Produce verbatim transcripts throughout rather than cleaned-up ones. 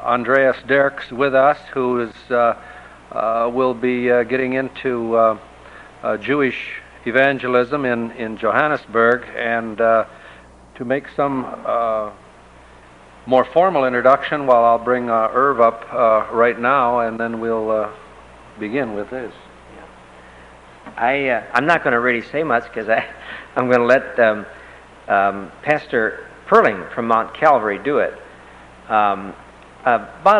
Andreas Dirks with us, who is uh, uh, will be uh, getting into uh, uh, Jewish evangelism in, in Johannesburg. And uh, to make some uh, more formal introduction, well, I'll bring uh, Irv up uh, right now, and then we'll uh, begin with this. I, uh, I'm not going to really say much because I'm going to let um, um, Pastor Perling from Mount Calvary do it. Um, about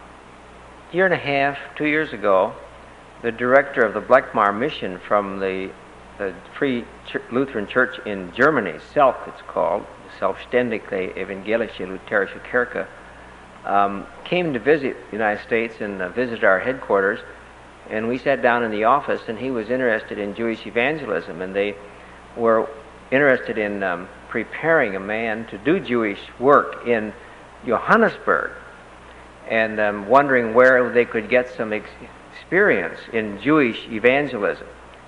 a year and a half, two years ago, the director of the Blackmar Mission from the, the Free Ch- Lutheran Church in Germany, SELK it's called, Selbstständige Evangelische Lutherische Kirche, um, came to visit the United States and uh, visited our headquarters. And we sat down in the office, and he was interested in Jewish evangelism, and they were interested in um, preparing a man to do Jewish work in Johannesburg, and um, wondering where they could get some ex- experience in Jewish evangelism.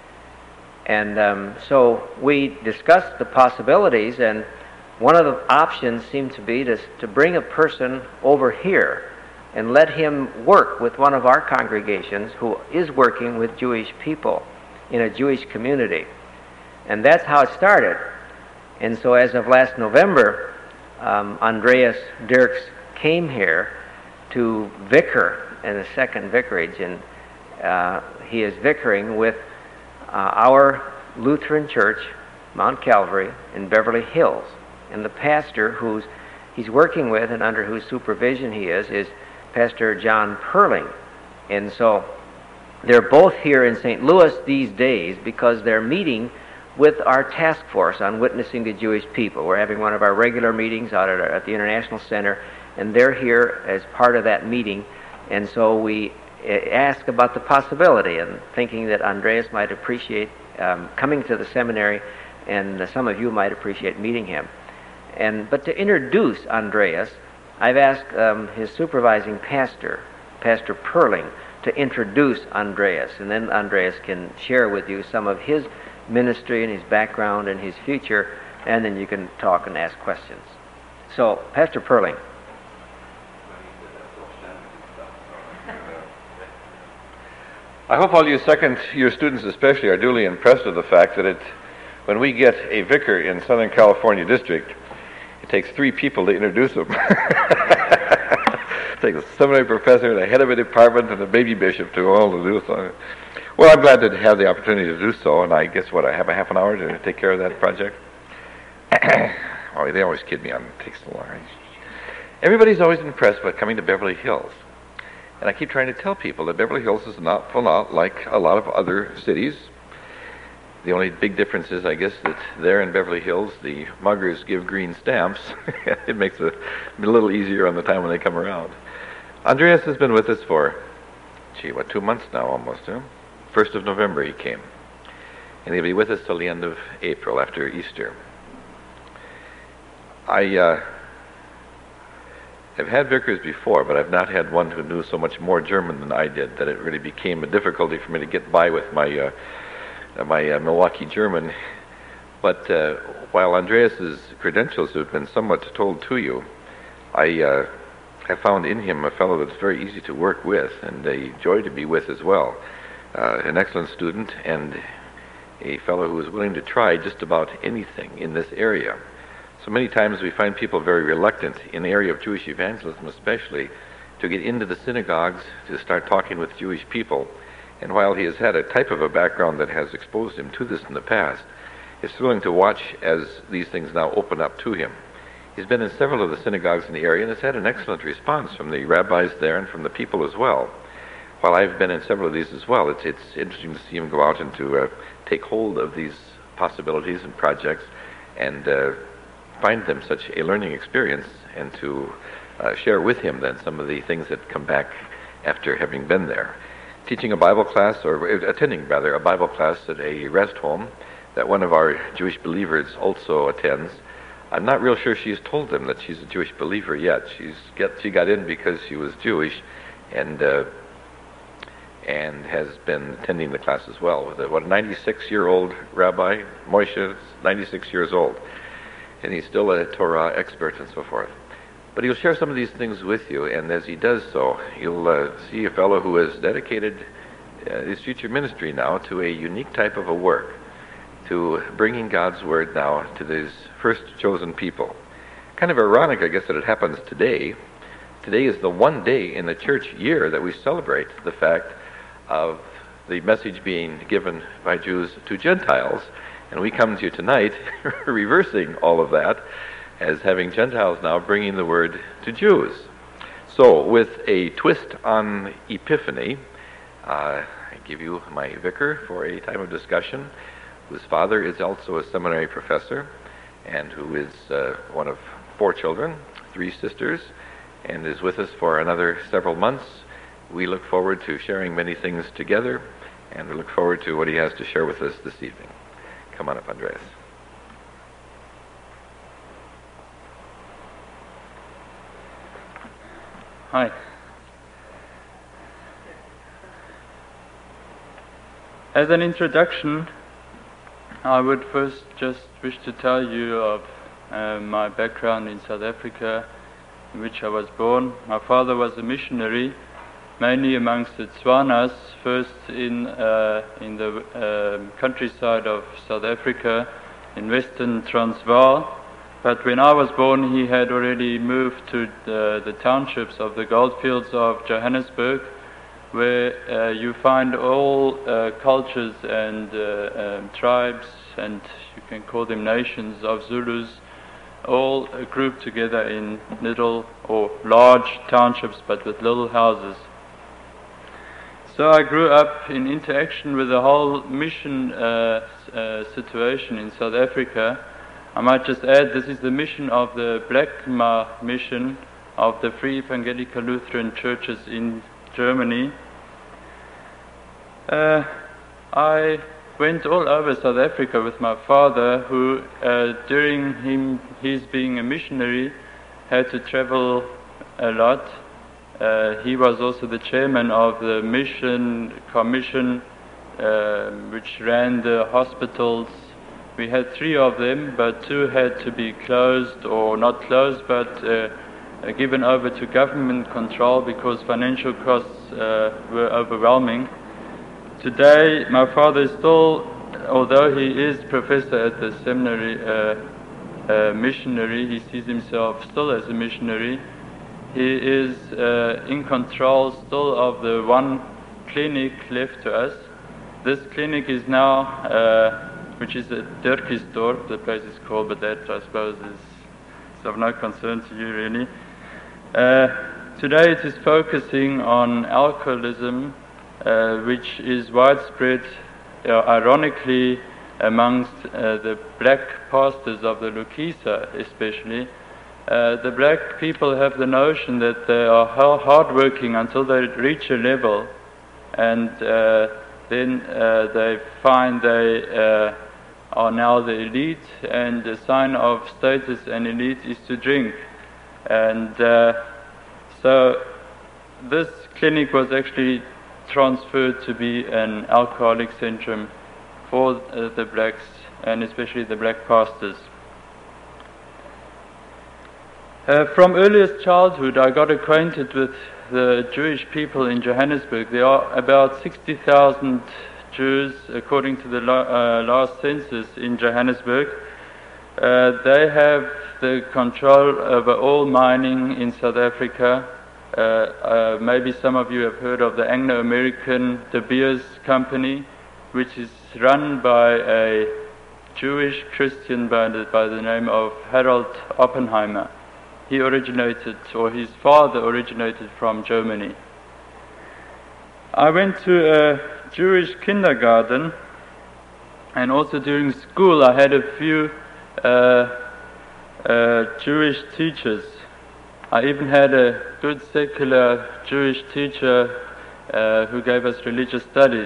And um, so we discussed the possibilities, and one of the options seemed to be to, to bring a person over here and let him work with one of our congregations who is working with Jewish people in a Jewish community. And that's how it started. And so as of last November, um, Andreas Dirks came here to vicar in the second vicarage, and uh, he is vicaring with uh, our Lutheran Church, Mount Calvary, in Beverly Hills. And the pastor who's he's working with and under whose supervision he is, is Pastor John Perling. And so they're both here in Saint Louis these days because they're meeting with our task force on witnessing to Jewish people. We're having one of our regular meetings out at, our, at the International Center, and they're here as part of that meeting. And so we ask about the possibility, and thinking that Andreas might appreciate um, coming to the seminary, and uh, some of you might appreciate meeting him. And but to introduce Andreas, I've asked um, his supervising pastor, Pastor Perling, to introduce Andreas, and then Andreas can share with you some of his ministry and his background and his future, and then you can talk and ask questions. So, Pastor Perling. I hope all you second-year students especially are duly impressed with the fact that it, when we get a vicar in Southern California district, it takes three people to introduce him. It takes a seminary professor, the head of a department, and a baby bishop to all to do so. Well, I'm glad to have the opportunity to do so, and I guess, what, I have a half an hour to take care of that project? Oh, they always kid me on it takes so long. Everybody's always impressed by coming to Beverly Hills. And I keep trying to tell people that Beverly Hills is not, well, not like a lot of other cities. The only big difference is, I guess, that there in Beverly Hills, the muggers give green stamps. It makes it a little easier on the time when they come around. Andreas has been with us for, gee, what, two months now almost, huh? First of November he came. And he'll be with us till the end of April, after Easter. I uh, have had vicars before, but I've not had one who knew so much more German than I did that it really became a difficulty for me to get by with my uh, my uh, Milwaukee German. But uh, while Andreas's credentials have been somewhat told to you, I uh, have found in him a fellow that's very easy to work with and a joy to be with as well. Uh, an excellent student and a fellow who is willing to try just about anything in this area. So many times we find people very reluctant in the area of Jewish evangelism especially to get into the synagogues to start talking with Jewish people. And while he has had a type of a background that has exposed him to this in the past, it's thrilling to watch as these things now open up to him. He's been in several of the synagogues in the area and has had an excellent response from the rabbis there and from the people as well. While I've been in several of these as well, it's, it's interesting to see him go out and to uh, take hold of these possibilities and projects and uh, find them such a learning experience, and to uh, share with him then some of the things that come back after having been there. Teaching a Bible class, or attending rather, a Bible class at a rest home that one of our Jewish believers also attends. I'm not real sure she's told them that she's a Jewish believer yet. She's get, she got in because she was Jewish, and uh, and has been attending the class as well. With a, what, a ninety-six-year-old rabbi, Moshe, ninety-six years old, and he's still a Torah expert and so forth. But he'll share some of these things with you, and as he does so, you'll uh, see a fellow who has dedicated uh, his future ministry now to a unique type of a work, to bringing God's Word now to these first chosen people. Kind of ironic, I guess, that it happens today. Today is the one day in the church year that we celebrate the fact of the message being given by Jews to Gentiles, and we come to you tonight reversing all of that, as having Gentiles now bringing the word to Jews. So, with a twist on Epiphany, uh, I give you my vicar for a time of discussion, whose father is also a seminary professor, and who is uh, one of four children, three sisters, and is with us for another several months. We look forward to sharing many things together, and we look forward to what he has to share with us this evening. Come on up, Andreas. Hi. As an introduction, I would first just wish to tell you of uh, my background in South Africa, in which I was born. My father was a missionary, mainly amongst the Tswanas, first in uh, in the uh, countryside of South Africa, in western Transvaal. But when I was born, he had already moved to the, the townships of the goldfields of Johannesburg, where uh, you find all uh, cultures and uh, um, tribes, and you can call them nations of Zulus, all uh, grouped together in little or large townships, but with little houses. So I grew up in interaction with the whole mission uh, uh, situation in South Africa. I might just add, this is the mission of the Black Ma mission of the Free Evangelical Lutheran Churches in Germany. Uh, I went all over South Africa with my father, who uh, during him his being a missionary had to travel a lot. Uh, he was also the chairman of the mission commission, uh, which ran the hospitals. We had three of them, but two had to be closed, or not closed, but uh, given over to government control because financial costs uh, were overwhelming. Today, my father is still, although he is professor at the seminary, uh, uh, missionary, he sees himself still as a missionary. He is uh, in control still of the one clinic left to us. This clinic is now uh, which is at Dirkisdorp, the place is called, but that I suppose is, is of no concern to you really. Uh, today it is focusing on alcoholism, uh, which is widespread, uh, ironically, amongst uh, the black pastors of the Lukisa especially. Uh, the black people have the notion that they are hardworking until they reach a level, and uh, then uh, they find they uh, are now the elite, and the sign of status and elite is to drink. And uh, so this clinic was actually transferred to be an alcoholic centrum for uh, the blacks, and especially the black pastors. Uh, from earliest childhood, I got acquainted with the Jewish people in Johannesburg. There are about sixty thousand Jews, according to the la- uh, last census in Johannesburg. Uh, they have the control over all mining in South Africa. Uh, uh, maybe some of you have heard of the Anglo-American De Beers Company, which is run by a Jewish Christian by the, by the name of Harold Oppenheimer. He originated, or his father originated from Germany. I went to a Jewish kindergarten, and also during school I had a few uh, uh, Jewish teachers. I even had a good secular Jewish teacher uh, who gave us religious studies.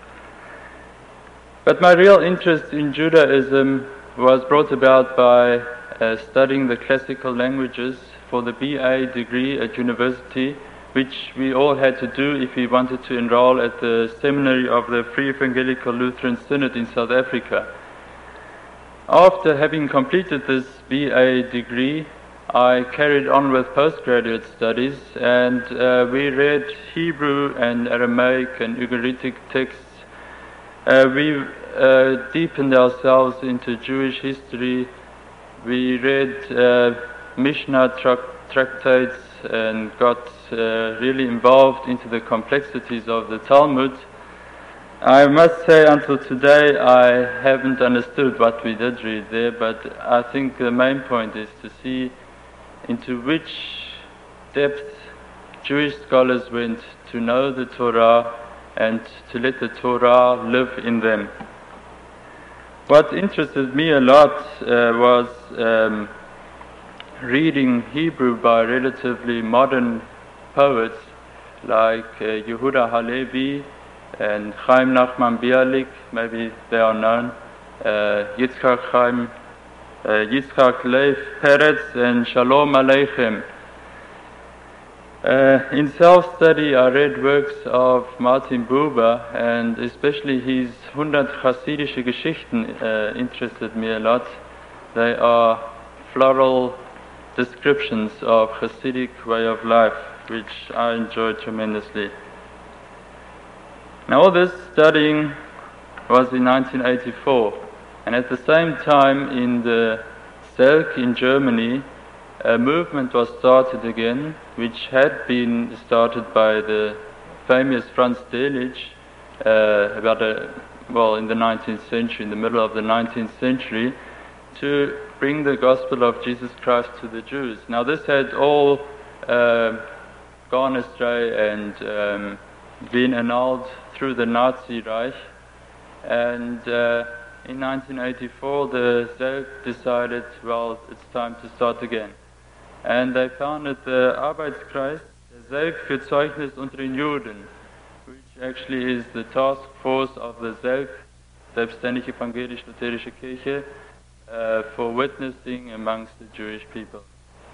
But my real interest in Judaism was brought about by uh, studying the classical languages for the B A degree at university, which we all had to do if we wanted to enroll at the seminary of the Free Evangelical Lutheran Synod in South Africa. After having completed this B A degree, I carried on with postgraduate studies, and uh, we read Hebrew and Aramaic and Ugaritic texts. Uh, we uh, deepened ourselves into Jewish history. We read uh, Mishnah tra- tractates and got uh, really involved into the complexities of the Talmud. I must say until today I haven't understood what we did read there, but I think the main point is to see into which depth Jewish scholars went to know the Torah and to let the Torah live in them. What interested me a lot uh, was um, reading Hebrew by relatively modern poets like uh, Yehuda Halevi and Chaim Nachman Bialik, maybe they are known, uh, Yitzchak Chaim, uh, Yitzchak Leif Peretz, and Shalom Aleichem. Uh, in self-study, I read works of Martin Buber, and especially his hundert Chassidische Geschichten uh, interested me a lot. They are floral descriptions of Hasidic way of life, which I enjoyed tremendously. Now all this studying was in nineteen eighty-four, and at the same time in the Selk in Germany, a movement was started again, which had been started by the famous Franz Delitzsch uh, about a, well in the nineteenth century, in the middle of the nineteenth century, to bring the gospel of Jesus Christ to the Jews. Now this had all uh, gone astray and um, been annulled through the Nazi Reich, and uh, in nineteen eighty-four the Selk decided, well, it's time to start again. And they founded the Arbeitskreis, der Selk für Zeugnis unter den Juden, which actually is the task force of the Selk, Selbstständige Evangelisch-Lutherische Kirche, uh, for witnessing amongst the Jewish people.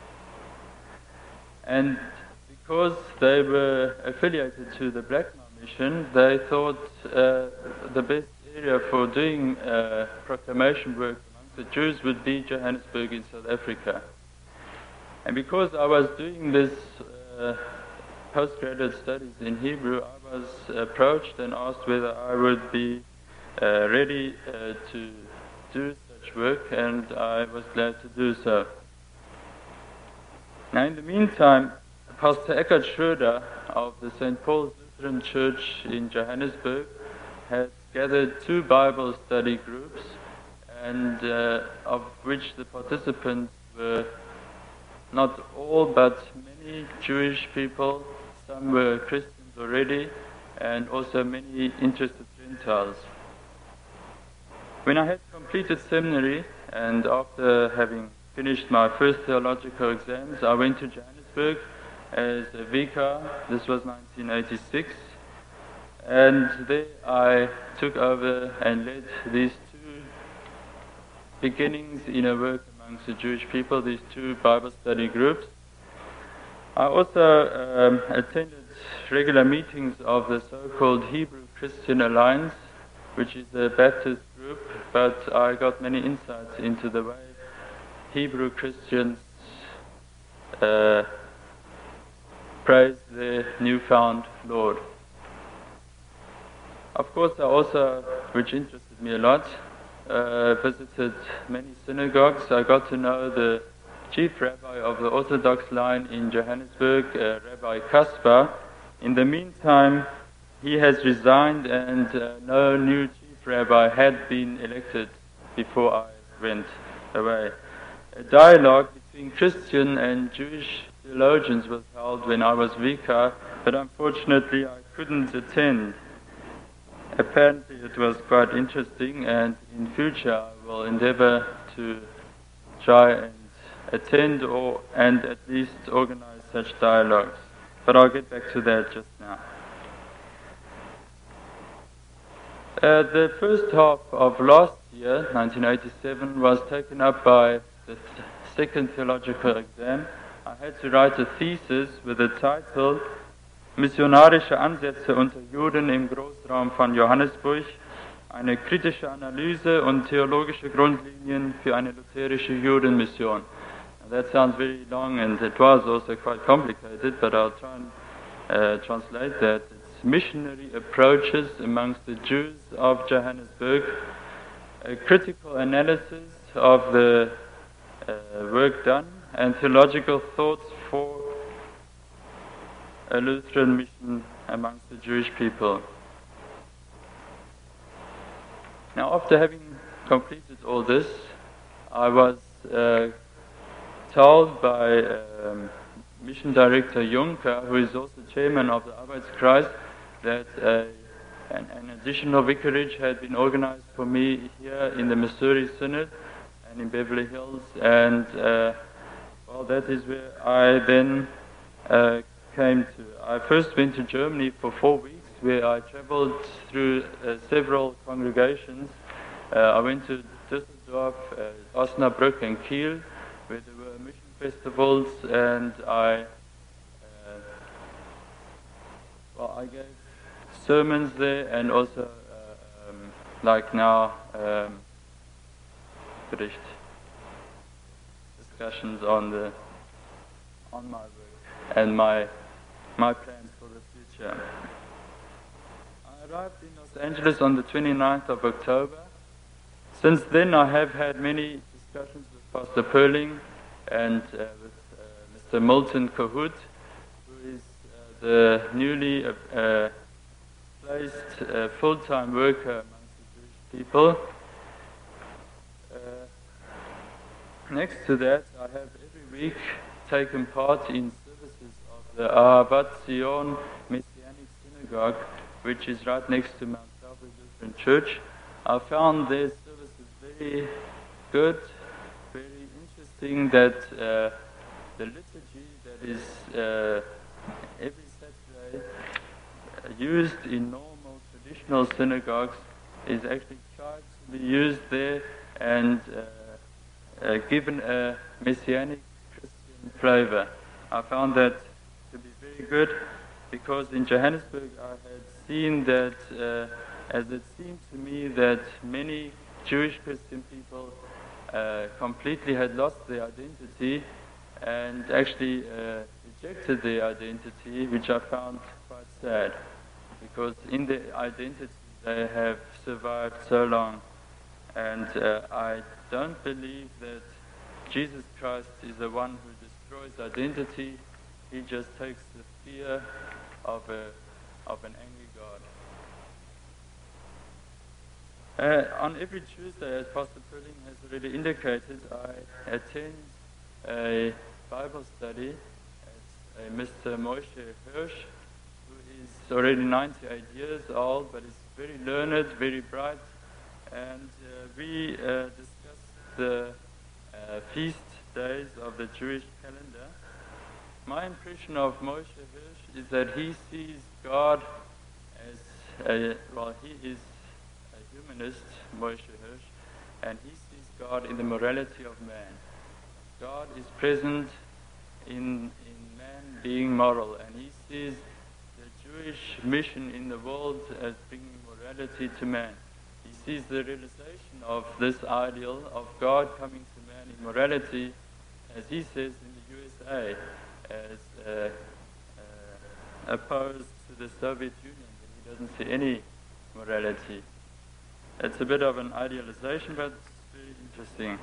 And because they were affiliated to the Blackmar Mission, they thought uh, the best area for doing uh, proclamation work amongst the Jews would be Johannesburg in South Africa. And because I was doing this uh, postgraduate studies in Hebrew, I was approached and asked whether I would be uh, ready uh, to do such work, and I was glad to do so. Now in the meantime, Pastor Eckhard Schroeder of the Saint Paul's Lutheran Church in Johannesburg has gathered two Bible study groups, and uh, of which the participants were not all, but many Jewish people. Some were Christians already, and also many interested Gentiles. When I had completed seminary, and after having finished my first theological exams, I went to Johannesburg as a vicar. This was nineteen eighty-six, and there I took over and led these two beginnings in a work amongst the Jewish people, these two Bible study groups. I also um, attended regular meetings of the so-called Hebrew Christian Alliance, which is a Baptist group, but I got many insights into the way Hebrew Christians uh, praise their newfound Lord. Of course, I also, which interested me a lot, uh, visited many synagogues. I got to know the chief rabbi of the Orthodox line in Johannesburg, uh, Rabbi Kaspar. In the meantime, he has resigned, and uh, no new chief rabbi had been elected before I went away. A dialogue between Christian and Jewish theologians was held when I was vicar, but unfortunately I couldn't attend. Apparently it was quite interesting, and in future I will endeavor to try and attend or and at least organize such dialogues. But I'll get back to that just now. Uh, the first half of last year, nineteen eighty-seven, was taken up by the th- second theological exam. I had to write a thesis with the title Missionarische Ansätze unter Juden im Großraum von Johannesburg, eine kritische Analyse und theologische Grundlinien für eine lutherische Judenmission. that sounds very long, and it was also quite complicated, but I'll try and uh, translate that. It's missionary approaches amongst the Jews of Johannesburg, a critical analysis of the uh, work done, and theological thoughts for a Lutheran mission amongst the Jewish people. Now, after having completed all this, I was uh, told by um, Mission Director Juncker, who is also chairman of the Arbeitskreis, that uh, an, an additional vicarage had been organized for me here in the Missouri Synod and in Beverly Hills, and uh, well, that is where I then uh, came to. I first went to Germany for four weeks, where I traveled through uh, several congregations. Uh, I went to Düsseldorf, uh, Osnabrück, and Kiel, where there were mission festivals, and I, uh, well, I gave sermons there, and also, uh, um, like now, um, Bericht, discussions on the on my work and my my plans for the future. I arrived in Los Angeles on the twenty-ninth of October. Since then, I have had many discussions with Pastor Perling and uh, with uh, Mister Milton Kohut, who is uh, the newly uh, placed uh, full-time worker amongst the Jewish people. Uh, next to that, I have every week taken part in services of the Ahavat Zion Messianic Synagogue, which is right next to Mount Calvary Lutheran Church. I found their services very good, very interesting, that uh, the liturgy that is uh, every Saturday uh, used in normal traditional synagogues is actually tried to be used there and uh, uh, given a Messianic Christian flavor. I found that to be very good, because in Johannesburg I had seen that, uh, as it seemed to me, that many Jewish Christian people uh, completely had lost their identity and actually uh, rejected their identity, which I found quite sad, because in their identity they have survived so long. And uh, I don't believe that Jesus Christ is the one who destroys identity. He just takes the fear of a of an angry God. Uh, on every Tuesday, as Pastor Perling has already indicated, I attend a Bible study at a Mister Moshe Hirsch, who is already ninety-eight years old, but is very learned, very bright, and uh, we uh, discuss the uh, feast days of the Jewish calendar. My impression of Moshe Hirsch is that he sees God as a, well, he is a humanist, Moshe Hirsch, and he sees God in the morality of man. God is present in, in man being moral, and he sees the Jewish mission in the world as bringing morality to man. He sees the realization of this ideal of God coming to man in morality, as he says in the U S A, as uh, uh, opposed to the Soviet Union. He doesn't see any morality. It's a bit of an idealization, but it's very interesting.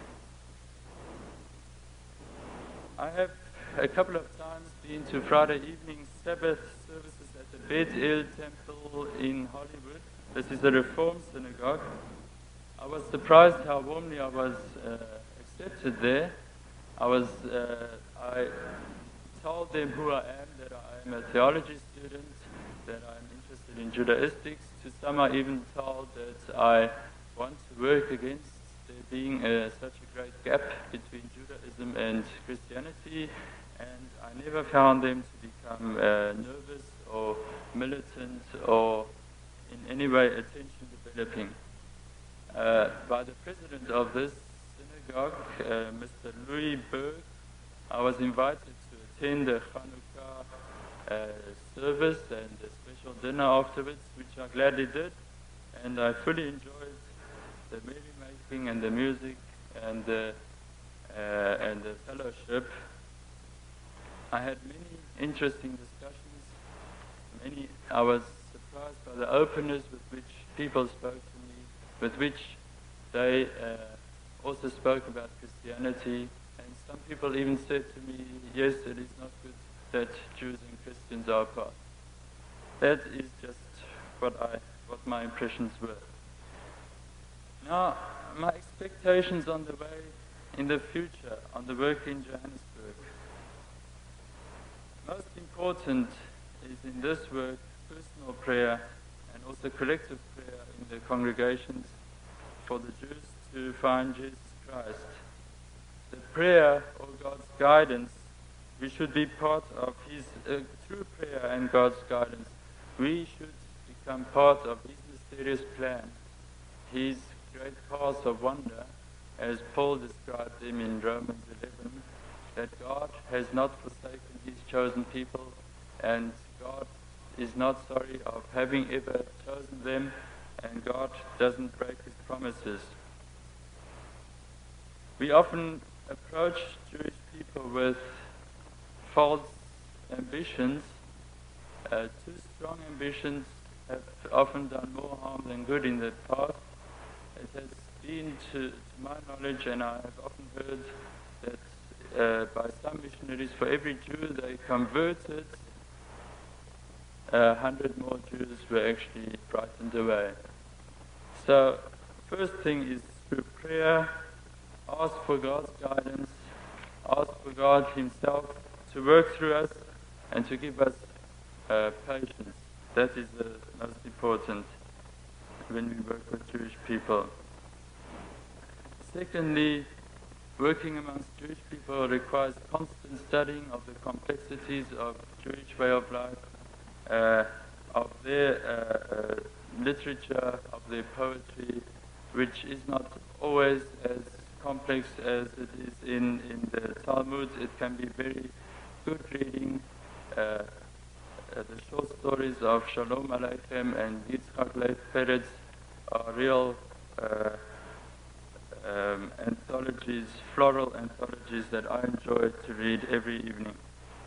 I have a couple of times been to Friday evening Sabbath services at the Bet El Temple in Hollywood. This is a Reform synagogue. I was surprised how warmly I was uh, accepted there. I was, uh, I told them who I am, that I am a theology student, that I'm interested in Judaistics. To some I even told that I want to work against there being uh, such a great gap between Judaism and Christianity, and I never found them to become uh, nervous or militant or in any way attention developing. Uh, by the president of this synagogue, uh, Mister Louis Berg, I was invited to attend the Hanukkah uh, service and a special dinner afterwards, which I gladly did, and I fully enjoyed the merrymaking and the music and the uh, uh, and the fellowship, I had many interesting discussions. Many, I was surprised by the openness with which people spoke to me, with which they uh, also spoke about Christianity. And some people even said to me, yes, it is not good that Jews and Christians are apart. That is just what I, what my impressions were. Now, my expectations on the way in the future, on the work in Johannesburg. Most important is in this work personal prayer and also collective prayer in the congregations for the Jews to find Jesus Christ. The prayer or God's guidance, we should be part of His, uh, through prayer and God's guidance, we should become part of His mysterious plan, His great paths of wonder, as Paul described them in Romans eleven, that God has not forsaken His chosen people, and God is not sorry of having ever chosen them, and God doesn't break His promises. We often approach Jewish people with false ambitions. Uh, too strong ambitions have often done more harm than good in the past. It has been, to, to my knowledge, and I have often heard that uh, by some missionaries, for every Jew they converted, a hundred more Jews were actually frightened away. So, first thing is through prayer, ask for God's guidance, ask for God Himself to work through us and to give us uh, patience. That is the most important when we work with Jewish people. Secondly, working amongst Jewish people requires constant studying of the complexities of Jewish way of life, uh, of their uh, uh, literature, of their poetry, which is not always as complex as it is in, in the Talmud. It can be very good reading. Uh, uh, the short stories of Shalom Aleichem and Yitzhak Leif Peretz are real uh, um, anthologies, floral anthologies that I enjoy to read every evening.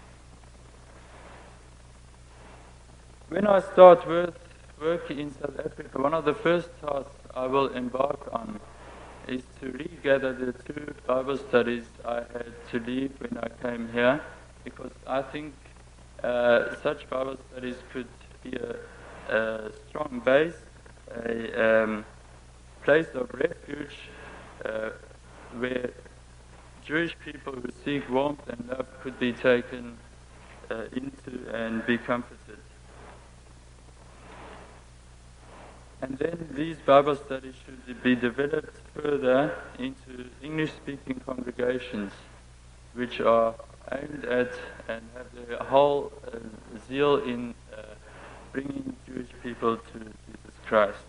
When I start with work in South Africa, one of the first tasks I will embark on is to regather the two Bible studies I had to leave when I came here, because I think uh, such Bible studies could be a, a strong base, a um, place of refuge uh, where Jewish people who seek warmth and love could be taken uh, into and be comforted. And then these Bible studies should be developed further into English-speaking congregations, which are aimed at and have their whole uh, zeal in uh, bringing Jewish people to Jesus Christ.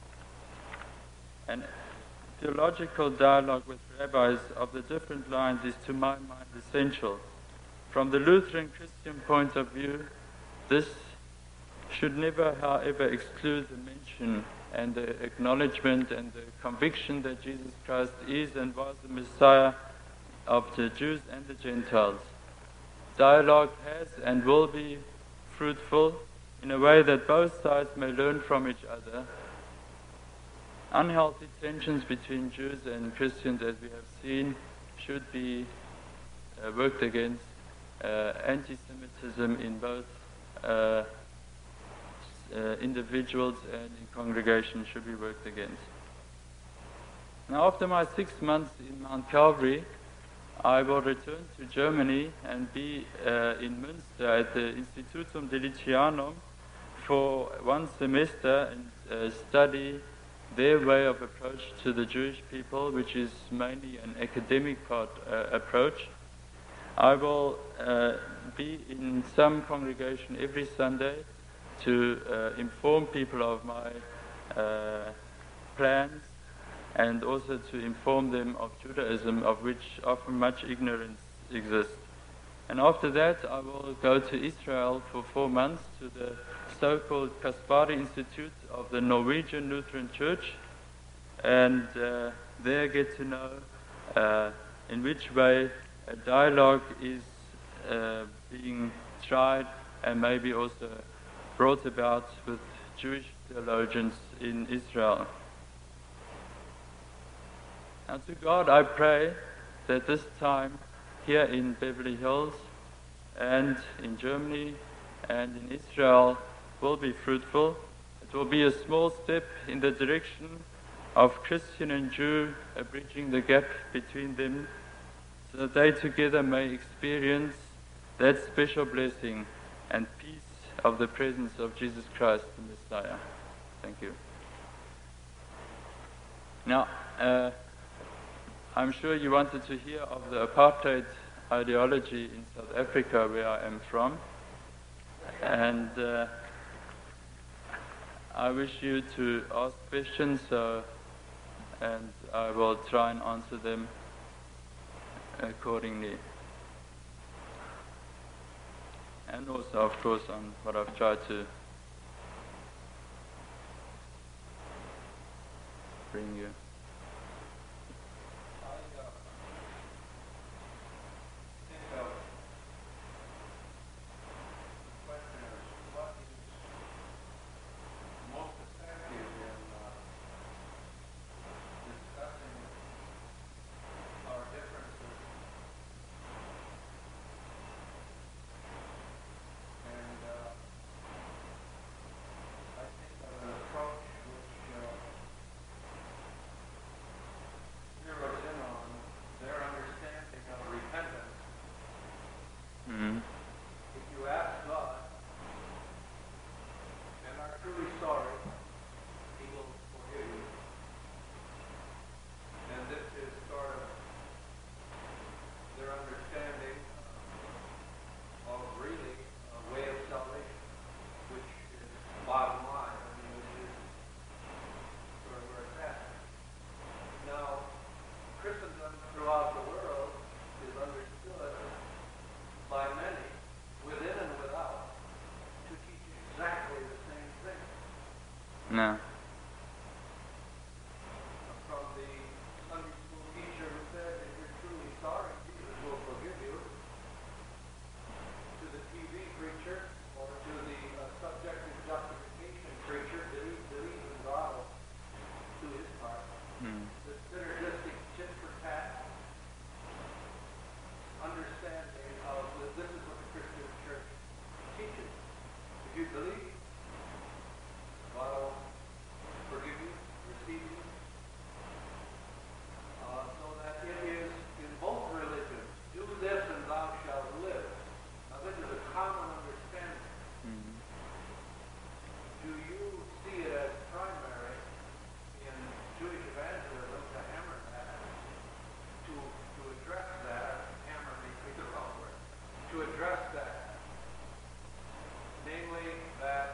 And theological dialogue with rabbis of the different lines is, to my mind, essential. From the Lutheran Christian point of view, this should never, however, exclude the mention and the acknowledgement and the conviction that Jesus Christ is and was the Messiah of the Jews and the Gentiles. Dialogue has and will be fruitful in a way that both sides may learn from each other. Unhealthy tensions between Jews and Christians, as we have seen, should be uh, worked against. Uh, anti-Semitism in both uh, Uh, individuals and in congregations should be worked against. Now, after my six months in Mount Calvary, I will return to Germany and be uh, in Münster at the Institutum Delicianum for one semester and uh, study their way of approach to the Jewish people, which is mainly an academic part uh, approach. I will uh, be in some congregation every Sunday to uh, inform people of my uh, plans and also to inform them of Judaism, of which often much ignorance exists. And after that, I will go to Israel for four months to the so-called Kaspari Institute of the Norwegian Lutheran Church, and uh, there get to know uh, in which way a dialogue is uh, being tried and maybe also brought about with Jewish theologians in Israel. Now to God I pray that this time here in Beverly Hills and in Germany and in Israel will be fruitful. It will be a small step in the direction of Christian and Jew, uh, bridging the gap between them, so that they together may experience that special blessing and peace of the presence of Jesus Christ, the Messiah. Thank you. Now, uh, I'm sure you wanted to hear of the apartheid ideology in South Africa, where I am from, and uh, I wish you to ask questions, uh, and I will try and answer them accordingly. And also, of course, on what I've tried to bring you. No. From the Sunday school teacher who said, if you're truly sorry, Jesus will forgive you, to the T V preacher, or to the uh, subjective justification preacher, believe, believe in God will do his part. Mm. The synergistic tit for tat understanding of the, this is what the Christian church teaches. If you believe, God will forgive you, receive you. Uh, so that it is in both religions, do this and thou shalt live. Now this is a common understanding. Mm-hmm. Do you see it as primary in Jewish evangelism to hammer that, to, to address that, hammer may be the wrong word, to address that, namely that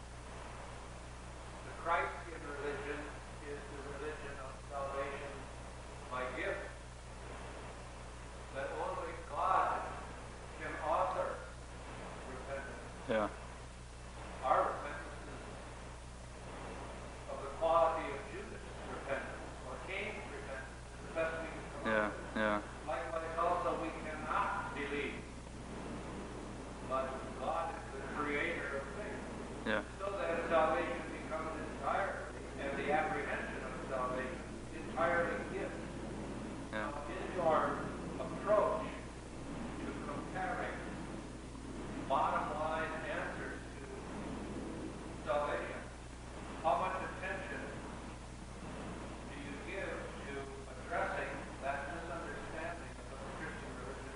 the Christian religion is the religion of salvation by gift, that only God can author repentance. Yeah. Our repentance is of the quality of Judas' repentance, or Cain's repentance, is the best we can come Yeah. up with. Yeah. Likewise, also, we cannot believe, but God is the creator of things. Yeah. So that salvation becomes entirely, and the apprehension of salvation entirely gift. Yeah. Now, in your approach to comparing bottom line answers to salvation, how much attention do you give to addressing that misunderstanding of what the Christian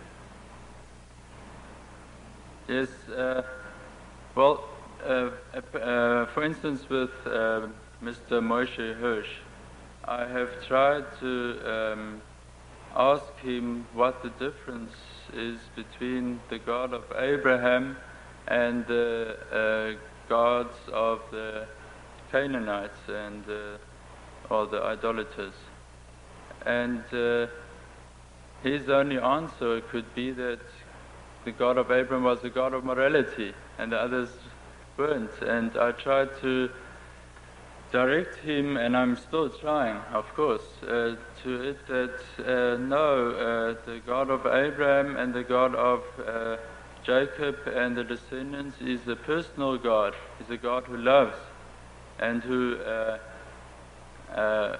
religion is? Yes. Uh, well, uh, uh, for instance, with uh, Mister Moshe Hirsch, I have tried to um, ask him what the difference is between the God of Abraham and the uh, gods of the Canaanites and uh, or the idolaters. And uh, his only answer could be that the God of Abraham was a God of morality and the others weren't. And I tried to direct him, and I'm still trying, of course, uh, to it that uh, no, uh, the God of Abraham and the God of uh, Jacob and the descendants is a personal God. He's a God who loves and who uh, uh,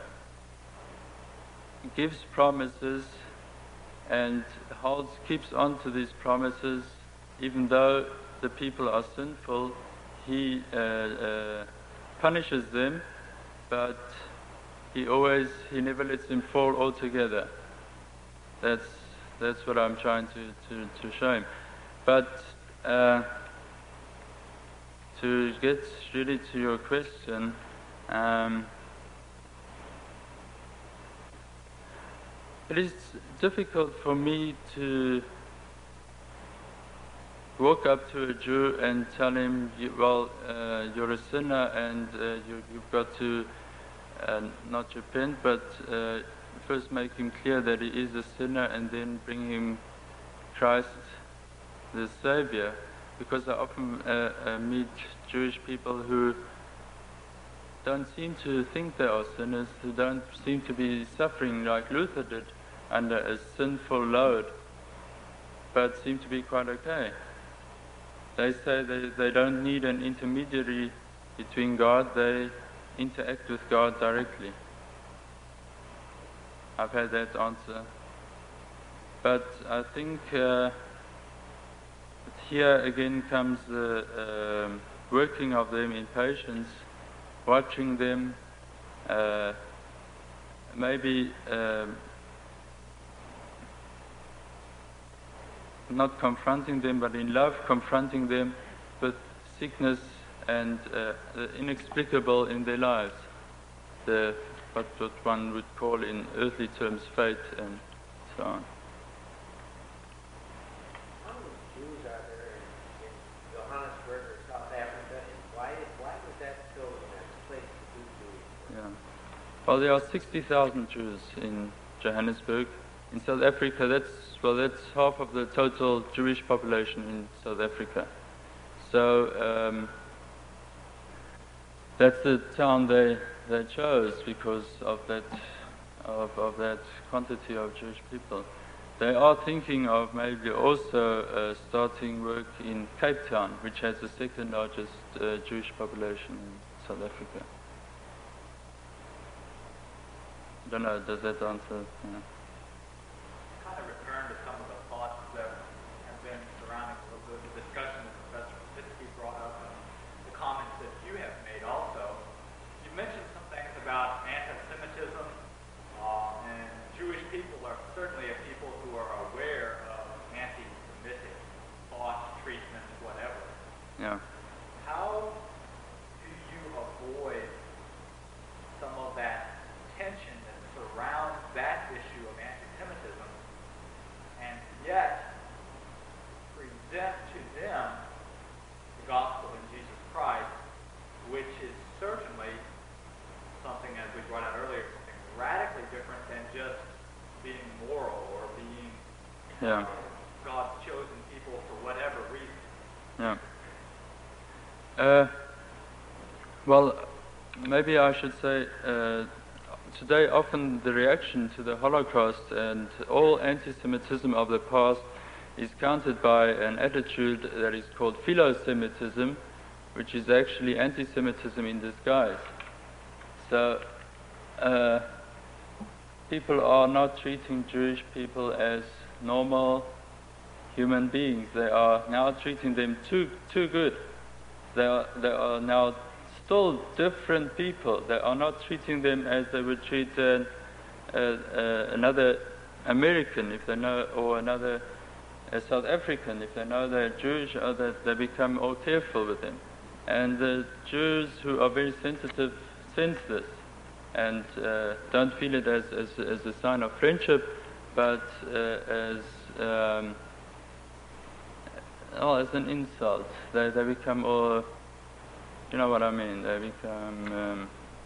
gives promises and holds, keeps on to these promises, even though the people are sinful. He uh, uh, punishes them, but he always, he never lets them fall altogether. That's that's what I'm trying to, to, to show him. But uh, to get really to your question, um, it is difficult for me to walk up to a Jew and tell him, well, uh, you're a sinner and uh, you, you've got to uh, not repent, but uh, first make him clear that he is a sinner and then bring him Christ the Savior. Because I often uh, uh, meet Jewish people who don't seem to think they are sinners, who don't seem to be suffering like Luther did under a sinful load, but seem to be quite okay. They say they, they don't need an intermediary between God, they interact with God directly. I've had that answer. But I think uh, here again comes the um, working of them in patience, watching them, uh, maybe um, not confronting them, but in love confronting them with sickness and uh, the inexplicable in their lives, the what, what one would call in earthly terms fate and so on. How many Jews are there in, in Johannesburg or South Africa, and why, why was that chosen as a place to do Jewish work? Yeah. Well, there are sixty thousand Jews in Johannesburg. In South Africa, that's well, that's half of the total Jewish population in South Africa. So um, that's the town they they chose because of that of, of that quantity of Jewish people. They are thinking of maybe also uh, starting work in Cape Town, which has the second largest uh, Jewish population in South Africa. I don't know, does that answer? Yeah. Kind of return to some of the thoughts that have been surrounding the, the discussion that Professor Pitsky brought up and the comments that you have made also. You mentioned some things about anti-Semitism, uh, and Jewish people are certainly a people who are aware of anti-Semitic thoughts, treatments, whatever. Yeah. How do you avoid some of that tension that surrounds that issue of anti-Semitism and yet present to them the gospel in Jesus Christ, which is certainly something, as we brought out earlier, something radically different than just being moral or being Yeah. God's chosen people for whatever reason. Yeah. Uh, well, maybe I should say uh, today often the reaction to the Holocaust and all anti-Semitism of the past is countered by an attitude that is called philo-Semitism, which is actually anti-Semitism in disguise. So uh, people are not treating Jewish people as normal human beings. They are now treating them too too good. They are they are now still different people. They are not treating them as they would treat uh, uh, uh, another American if they know, or another uh, South African if they know they're Jewish, or that they become all careful with them. And the Jews who are very sensitive sense this and uh, don't feel it as, as, as a sign of friendship, but uh, as um, oh, as an insult. They they become all, you know what I mean? They become um,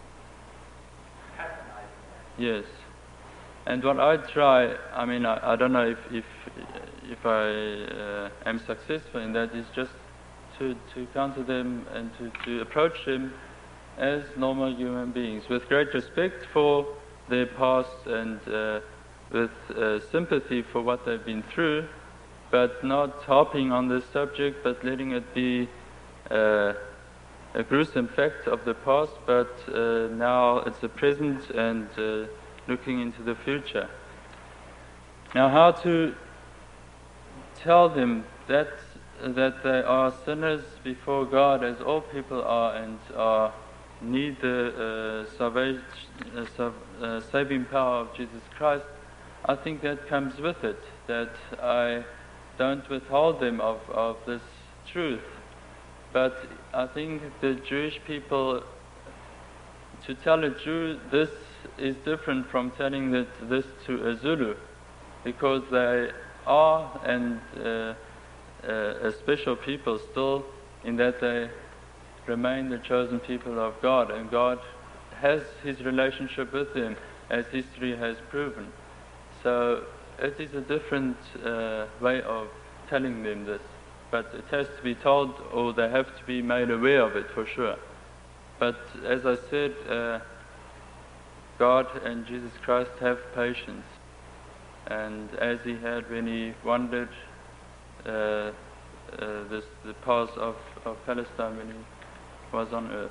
yes. And what I try, I mean, I, I don't know if if if I uh, am successful in that, is just to to counter them and to, to approach them as normal human beings with great respect for their past and uh, with uh, sympathy for what they've been through, but not harping on this subject, but letting it be uh, a gruesome fact of the past, but uh, now it's the present and uh, looking into the future. Now, how to tell them that that they are sinners before God, as all people are, and are need the uh, salvation, uh, sav- uh, saving power of Jesus Christ. I think that comes with it, that I don't withhold them of, of this truth. But I think the Jewish people, to tell a Jew this is different from telling that this to a Zulu, because they are and uh, uh, a special people still, in that they remain the chosen people of God, and God has his relationship with them, as history has proven. So it is a different uh, way of telling them this, but it has to be told, or they have to be made aware of it for sure. But as I said, uh, God and Jesus Christ have patience, and as he had when he wandered uh, uh, this, the paths of, of Palestine when he was on earth.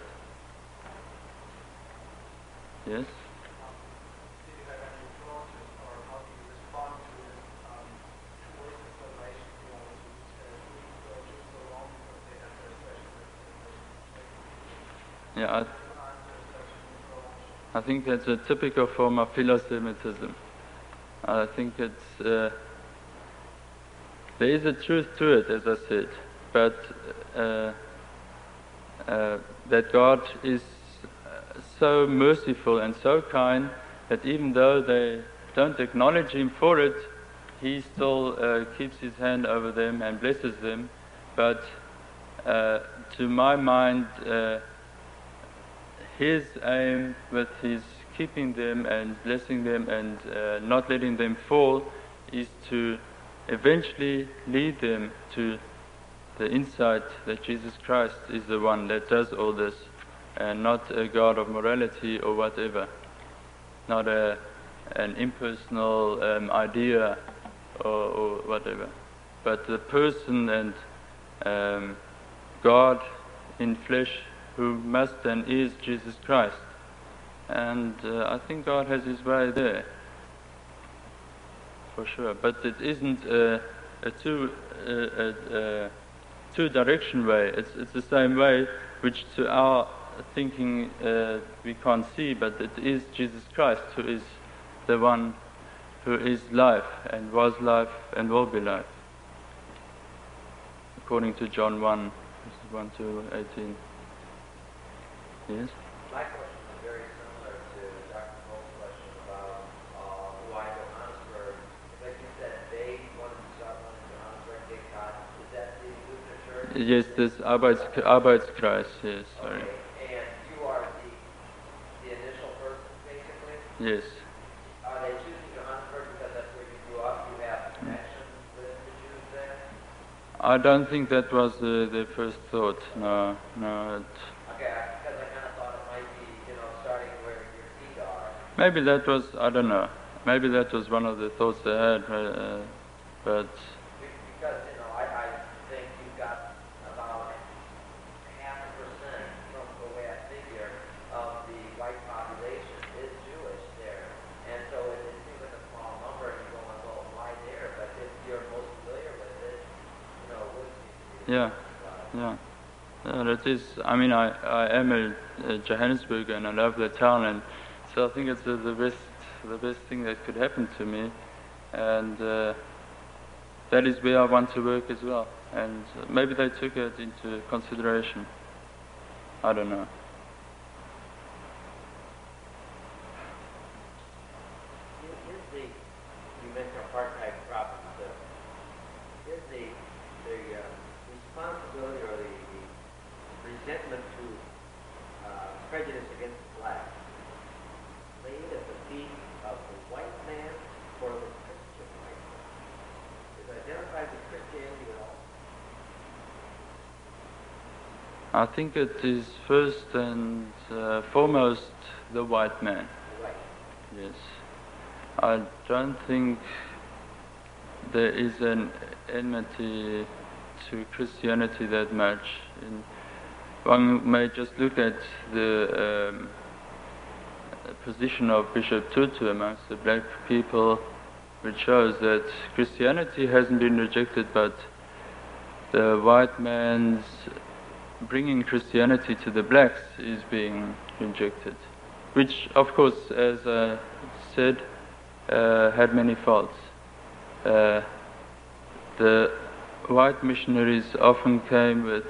Yes? Yeah, I, I think that's a typical form of philo-Semitism. I think it's uh, there is a truth to it, as I said, but uh, uh, that God is so merciful and so kind that even though they don't acknowledge him for it, he still uh, keeps his hand over them and blesses them. But uh, to my mind, uh, his aim with his keeping them and blessing them and uh, not letting them fall is to eventually lead them to the insight that Jesus Christ is the one that does all this, and not a God of morality or whatever, not a an impersonal um, idea or, or whatever, but the person and um, God in flesh, who must and is Jesus Christ. And uh, I think God has his way there, for sure. But it isn't a, a two a, a, a two-direction way. It's it's the same way, which to our thinking uh, we can't see, but it is Jesus Christ who is the one who is life and was life and will be life, according to John one, one to eighteen. Yes? My question is very similar to Doctor Cole's question about uh, why Johannesburg. Like you said, they wanted to start running Johannesburg, Cape Cod. Is that the Lutheran Church? Yes, this Arbeits, Arbeitskreis, yes, sorry. Okay, and you are the, the initial person, basically? Yes. Are they choosing Johannesburg because that's where you grew up? You have connections with the Jews there? I don't think that was uh, their first thought, no, no. It, Okay, because I kind of thought it might be, you know, starting where your feet are. maybe that was, I don't know, maybe that was one of the thoughts they had, uh, but Because, you know, I, I think you've got about half a percent from the way I figure of the white population is Jewish there. And so it, it seems like a small number and you're going, well, why there? But if you're most familiar with it, you know, it would seem to be. yeah, yeah. Yeah, that is, I mean, I, I am a, a Johannesburger and I love the town, and so I think it's the, the best the best thing that could happen to me, and uh, that is where I want to work as well, and maybe they took it into consideration. I don't know. Here's the, you mentioned apartheid problem, so here's the, the uh, responsibility or the, the resentment to uh, prejudice against blacks laid at the feet of the white man or the Christian white man. Is it identified with Christianity at all? I think it is first and uh, foremost the white man. Right. Yes. I don't think there is an enmity to Christianity that much. In, one may just look at the um, position of Bishop Tutu amongst the black people, which shows that Christianity hasn't been rejected, but the white man's bringing Christianity to the blacks is being rejected, which, of course, as I said, uh, had many faults. Uh, the white missionaries often came with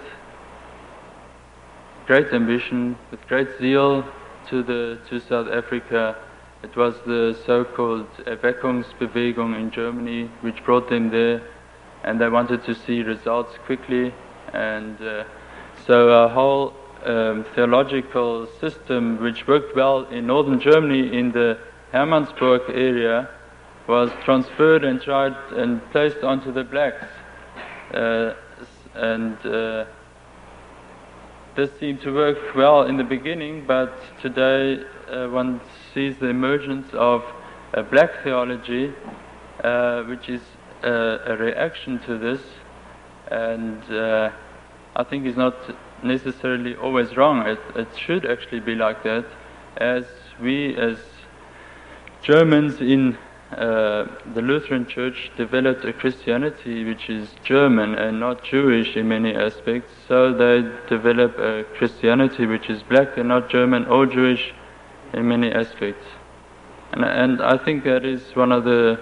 great ambition, with great zeal to the to South Africa. It was the so-called Erweckungsbewegung in Germany which brought them there, and they wanted to see results quickly, and uh, so a whole um, theological system which worked well in northern Germany in the Hermannsburg area was transferred and tried and placed onto the blacks, uh, and uh, this seemed to work well in the beginning, but today uh, one sees the emergence of a black theology, uh, which is uh, a reaction to this, and uh, I think is not necessarily always wrong. It, it should actually be like that, as we as Germans in uh, the Lutheran Church developed a Christianity which is German and not Jewish in many aspects, so they develop a Christianity which is black and not German or Jewish in many aspects. And, and I think that is one of the,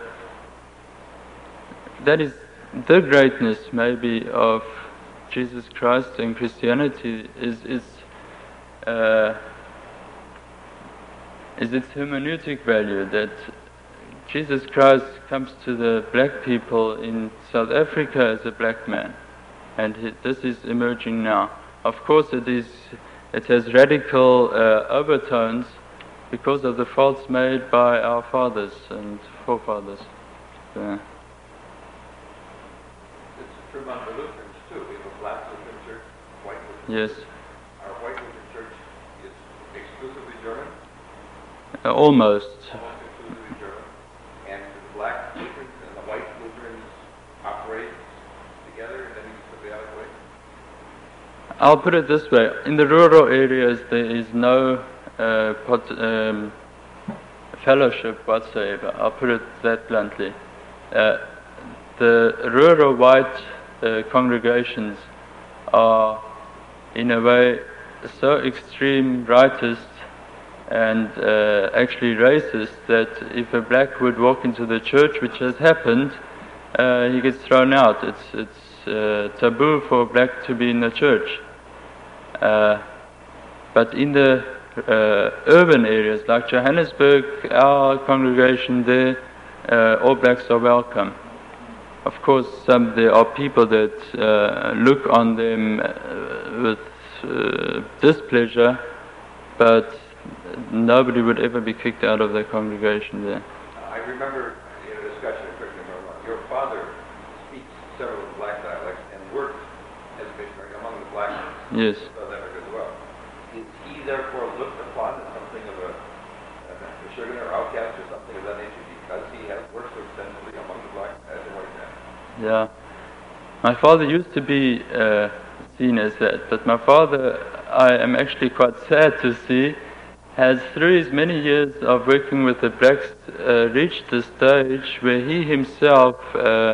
that is the greatness maybe of Jesus Christ and Christianity is, is, uh, is its hermeneutic value, that Jesus Christ comes to the black people in South Africa as a black man, and he, this is emerging now. Of course, it is, it has radical uh, overtones because of the faults made by our fathers and forefathers. Yeah. It's true among the Lutherans too. We have a black Lutheran church, white Lutheran Yes. church. Our white Lutheran church is exclusively German. Uh, almost. Almost exclusively German. And the black Lutherans and the white Lutherans operate together in any symbiotic way? I'll put it this way. In the rural areas, there is no uh, pot, um, fellowship whatsoever. I'll put it that bluntly. Uh, the rural white uh, congregations are, in a way, so extreme rightist and uh, actually racist that if a black would walk into the church, which has happened, uh, he gets thrown out. It's it's uh, taboo for a black to be in the church. Uh, but in the uh, urban areas like Johannesburg, our congregation there, uh, all blacks are welcome. Of course, some there are people that uh, look on them uh, with uh, displeasure, but nobody would ever be kicked out of the congregation there. I remember in a discussion, your father speaks several black dialects and works as a missionary among the blacks Yes. in South Africa as well. Is he therefore looked upon as something of a, a sugar or outcast or something of that nature because he has worked so extensively among the blacks as a white man? Yeah. My father used to be uh, seen as that, but my father, I am actually quite sad to see, has through his many years of working with the blacks uh, reached the stage where he himself uh,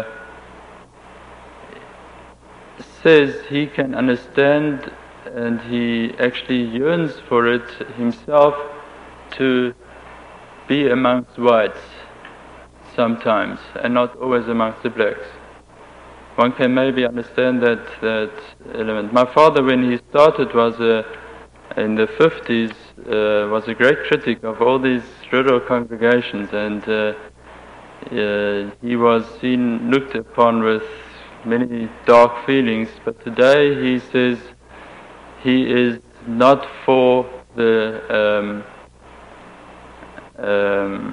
says he can understand, and he actually yearns for it himself, to be amongst whites sometimes and not always amongst the blacks. One can maybe understand that that element. My father, when he started, was a, in the fifties, uh, was a great critic of all these rural congregations, and uh, uh, he was seen, looked upon with many dark feelings. But today he says he is not for the um, um,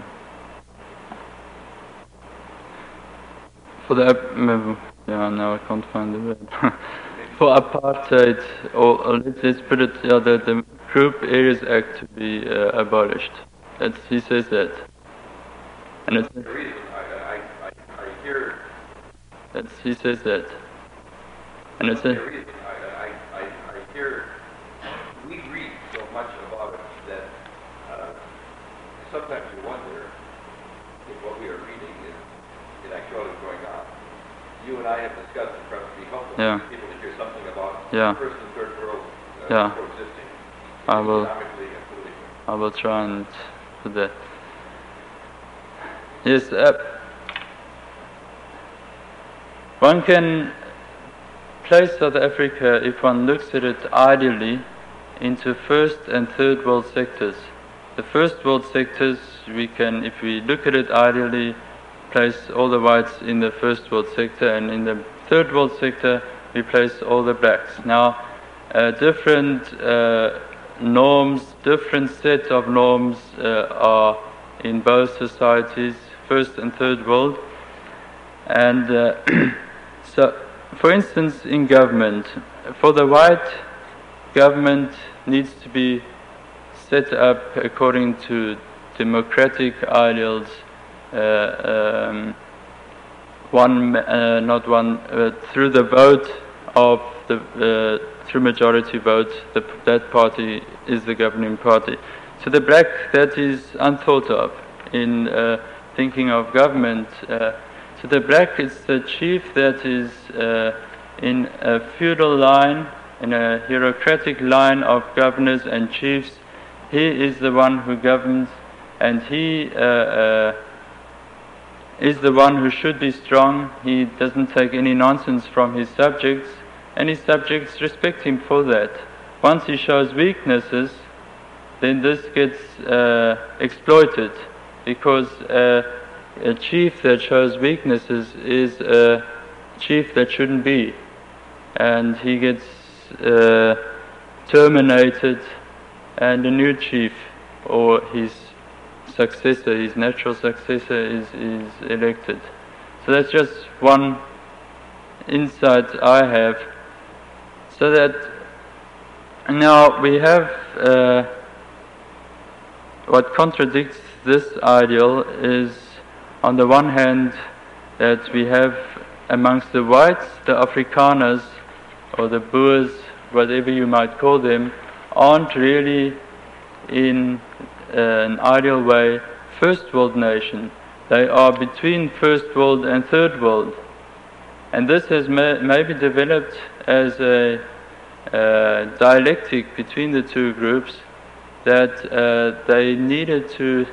for the um, yeah, now I can't find the word. For apartheid, or, or let's, let's put it, yeah, the, the Group Areas Act to be uh, abolished. It's, he says that. And it's, The reason I, I, I, I hear. it's, he says that. And it's The a, reason I, I, I, I hear. We read so much about it that uh, sometimes we wonder if what we are reading is in actuality going on. You and I have discussed it, perhaps it'd be helpful Yeah. for people to hear something about Yeah. first and third world uh, Yeah. coexisting I will- economically and politically. I will try and do that. Yes, uh, one can place South Africa, if one looks at it ideally, into first and third world sectors. The first world sectors, we can, if we look at it ideally, place all the whites in the first world sector, and in the third world sector, we place all the blacks. Now, uh, different uh, norms, different set of norms uh, are in both societies, first and third world. And uh, so, for instance, in government, for the white, government needs to be set up according to democratic ideals, uh, um, one, uh, not one, uh, through the vote of the, uh, through majority vote, the, that party is the governing party. To the black, that is unthought of in uh, thinking of government. Uh, to the black, it's the chief that is uh, in a feudal line, in a bureaucratic line of governors and chiefs. He is the one who governs, and he uh, uh, is the one who should be strong. He doesn't take any nonsense from his subjects, and his subjects respect him for that. Once he shows weaknesses, then this gets uh, exploited, because uh, a chief that shows weaknesses is a chief that shouldn't be, and he gets uh, terminated, and a new chief or his successor, his natural successor, is, is elected. So that's just one insight I have. So that now we have uh, what contradicts this ideal is, on the one hand, that we have amongst the whites, the Afrikaners, or the Boers, whatever you might call them, aren't really in uh, an ideal way first world nation. They are between first world and third world. And this has may, maybe developed as a uh, dialectic between the two groups, that uh, they needed to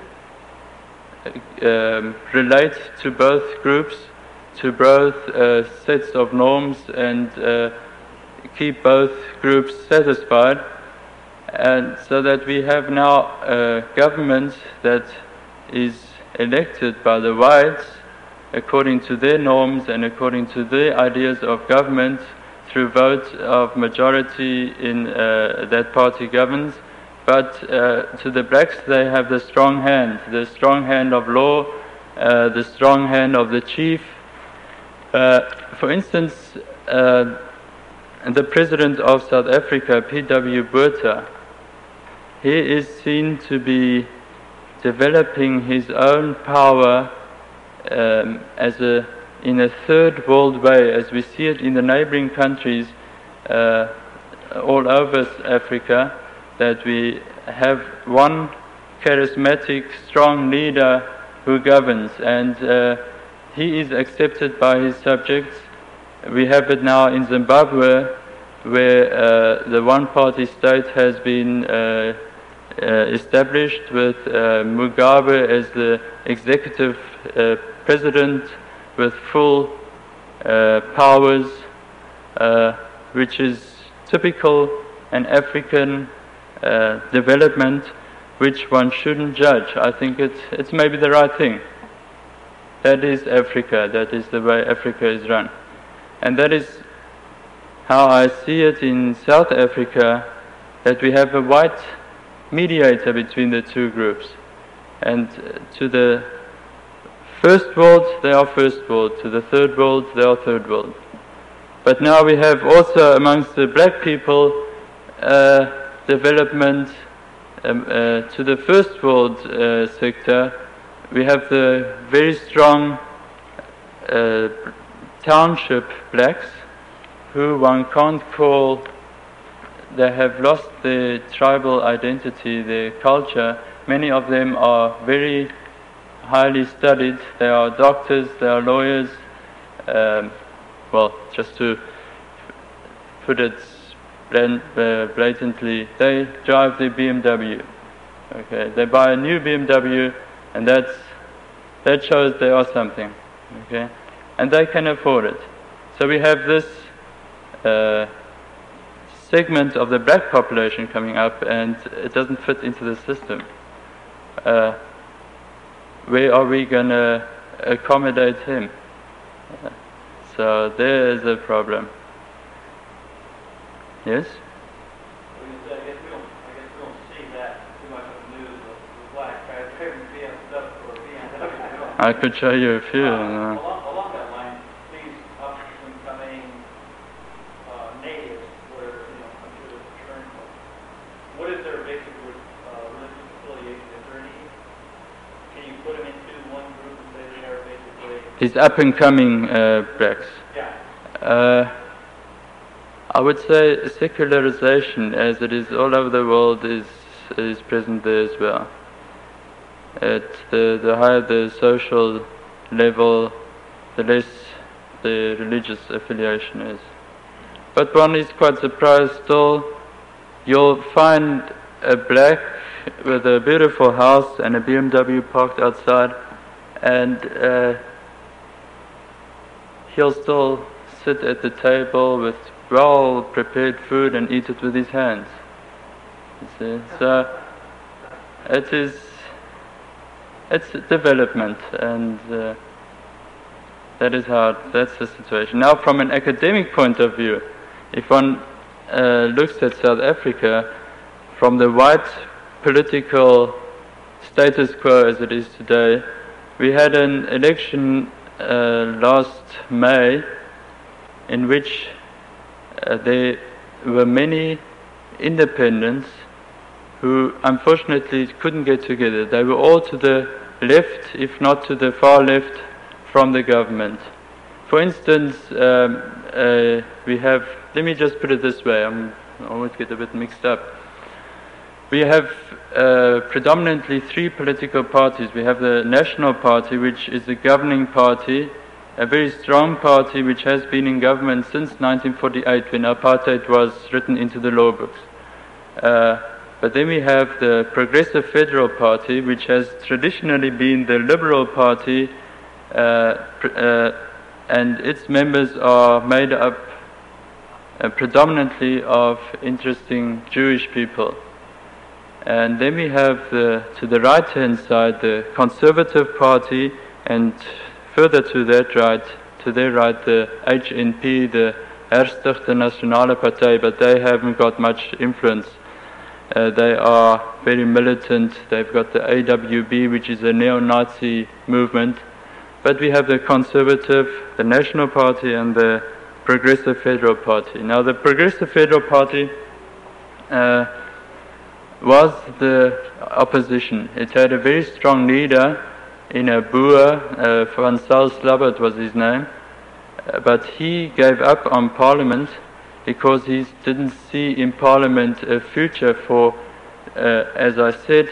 um, relate to both groups, to both uh, sets of norms, and uh, keep both groups satisfied. And so that we have now a government that is elected by the whites according to their norms and according to their ideas of government, through vote of majority in uh, that party governs. But uh, to the blacks, they have the strong hand, the strong hand of law, uh, the strong hand of the chief. Uh, for instance, uh, the president of South Africa, P W Botha, he is seen to be developing his own power um, as a in a third world way, as we see it in the neighboring countries uh, all over Africa, that we have one charismatic, strong leader who governs, and uh, he is accepted by his subjects. We have it now in Zimbabwe, where uh, the one-party state has been uh, uh, established with uh, Mugabe as the executive uh, president, with full uh, powers, uh, which is typical an African uh, development, which one shouldn't judge. I think it's, it's maybe the right thing. That is Africa. That is the way Africa is run. And that is how I see it in South Africa, that we have a white mediator between the two groups. And to the first world, they are first world. To the third world, they are third world. But now we have also amongst the black people uh, development Um, uh, to the first world uh, sector, we have the very strong uh, township blacks, who one can't call, they have lost their tribal identity, their culture. Many of them are very highly studied. They are doctors, they are lawyers. Um, well, just to put it blatantly, they drive the B M W. Okay, they buy a new B M W, and that's that shows they are something. Okay, and they can afford it. So we have this uh, segment of the black population coming up, and it doesn't fit into the system. Uh, where are we going to accommodate him? Uh, so there is a problem. Yes? I guess we don't, I guess we don't see that too much on the news of the black guys driving B M W or B M W. I could show you a few. Uh, Uh, along, along that line, these up and coming uh, natives, where you know, I'm sure there's a term for, what is their basic uh, religious affiliation? Is there any? Can you put them into one group and say they are basically? these up and coming uh, blacks. Yeah. Uh, I would say secularization, as it is all over the world, is is present there as well. At the the higher the social level, the less the religious affiliation is. But one is quite surprised still. You'll find a black with a beautiful house and a B M W parked outside, and uh, he'll still sit at the table with well prepared food and eat it with his hands. You see? So it is it's development, and uh, that is how that's the situation. Now, from an academic point of view, if one uh, looks at South Africa from the white political status quo as it is today, we had an election uh, last May in which uh, there were many independents who unfortunately couldn't get together. They were all to the left, if not to the far left, from the government. For instance, um, uh, we have, let me just put it this way, I'm, I always get a bit mixed up. We have uh, predominantly three political parties. We have the National Party, which is the governing party, a very strong party which has been in government since nineteen forty-eight, when apartheid was written into the law books. Uh, but then we have the Progressive Federal Party, which has traditionally been the Liberal Party, uh, pr uh, and its members are made up uh, predominantly of interesting Jewish people. And then we have the, to the right-hand side, the Conservative Party, and further to that right, to their right, the H N P, the Herstigte Nationale Partij, but they haven't got much influence. Uh, they are very militant. They've got the A W B, which is a neo-Nazi movement. But we have the Conservative, the National Party, and the Progressive Federal Party. Now, the Progressive Federal Party uh, was the opposition. It had a very strong leader in a Boer, uh, Van Sail Slabbert was his name, uh, but he gave up on Parliament because he didn't see in Parliament a future for, uh, as I said,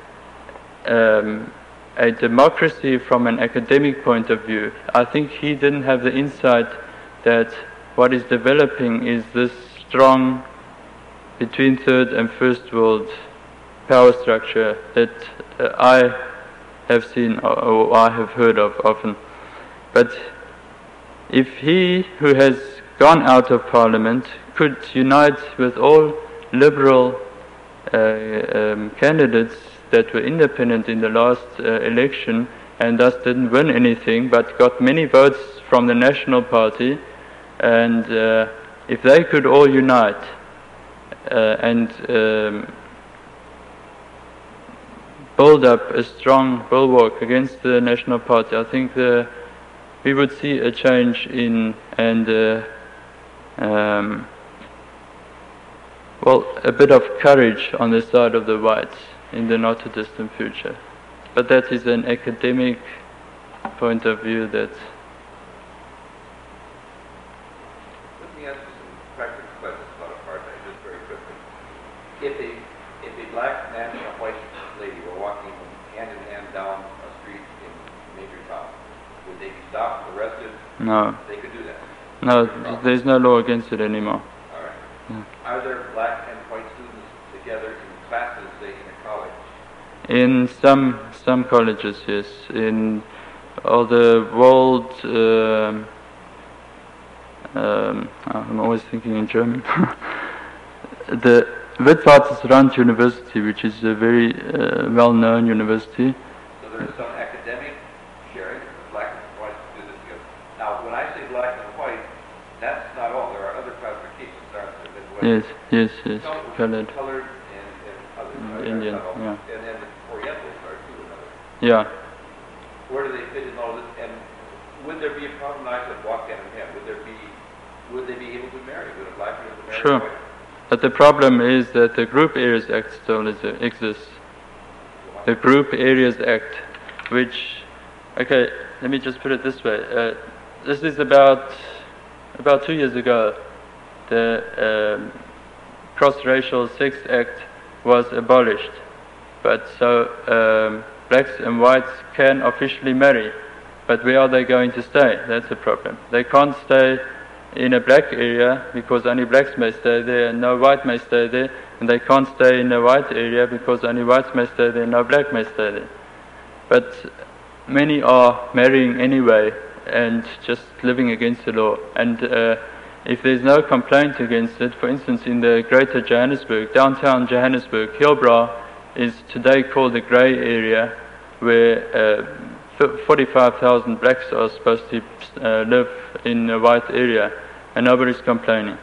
um, a democracy from an academic point of view. I think he didn't have the insight that what is developing is this strong between third and first world power structure that uh, I have seen or, or I have heard of often. But if he who has gone out of Parliament could unite with all liberal uh, um, candidates that were independent in the last uh, election and thus didn't win anything but got many votes from the National Party, and uh, if they could all unite uh, and um, build up a strong bulwark against the National Party, I think the, we would see a change in, and uh, um, well, a bit of courage on the side of the whites in the not too distant future. But that is an academic point of view that... Let me ask you some practical questions about apartheid, just very quickly. If a, if a black man and a white lady were walking hand in hand down a street in a major town, would they be stopped, arrested? No. They could do that? No, there's no law against it anymore. All right. Yeah. Are there black and white students together in classes, say, in a college? In some some colleges, yes. In all the world, um, um, I'm always thinking in German. The Witwatersrand University, which is a very uh, well-known university. So there is some academic sharing of black and white students together. Now, when I say black and white, that's not all. There are other classifications, aren't there? Yes, yes, yes. Colored. Colored and, and others. And right? Indian, That's not all. yeah. And then the Orientals are too, another. Yeah. Where do they fit in all this? And would there be a problem? I said walk hand in hand. Would there be? Would they be able to marry? Would a black person marry Sure. a white? But the problem is that the Group Areas Act still is, uh, exists. The Group Areas Act, which, okay, let me just put it this way. Uh, this is about about two years ago. The um, Cross-Racial Sex Act was abolished, but so um, blacks and whites can officially marry. But where are they going to stay? That's the problem. They can't stay in a black area because only blacks may stay there and no white may stay there, and they can't stay in a white area because only whites may stay there and no black may stay there. But many are marrying anyway and just living against the law. And uh, if there's no complaint against it, for instance, in the greater Johannesburg, downtown Johannesburg, Hillbrow is today called the grey area, where uh, forty-five thousand blacks are supposed to uh, live in a white area, and nobody's complaining.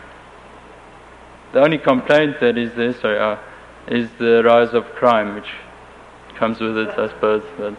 The only complaint that is there, sorry, uh, is the rise of crime, which comes with it, I suppose. But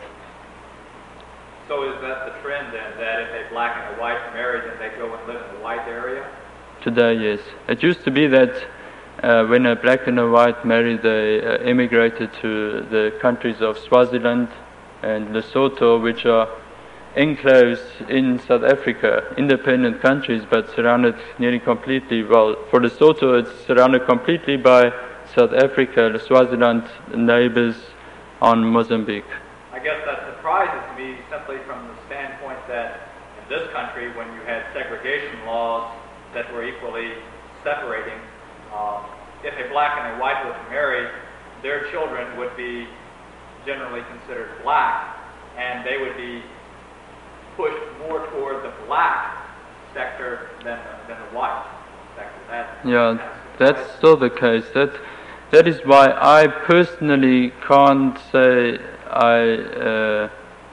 So is that the trend then, that if a black and a white marry, then they go and live in the white area? today, yes. It used to be that uh, when a black and a white married, they uh, emigrated to the countries of Swaziland and Lesotho, which are enclaves in South Africa, independent countries, but surrounded nearly completely, well, for Lesotho it's surrounded completely by South Africa, the Swaziland neighbors on Mozambique. I guess that surprises me simply from the standpoint that in this country, when you had segregation laws that were equally separating, uh, if a black and a white were to marry, their children would be generally considered black, and they would be pushed more toward the black sector than the, than the white sector. That, Yeah, that's still the case. That that is why I personally can't say I uh,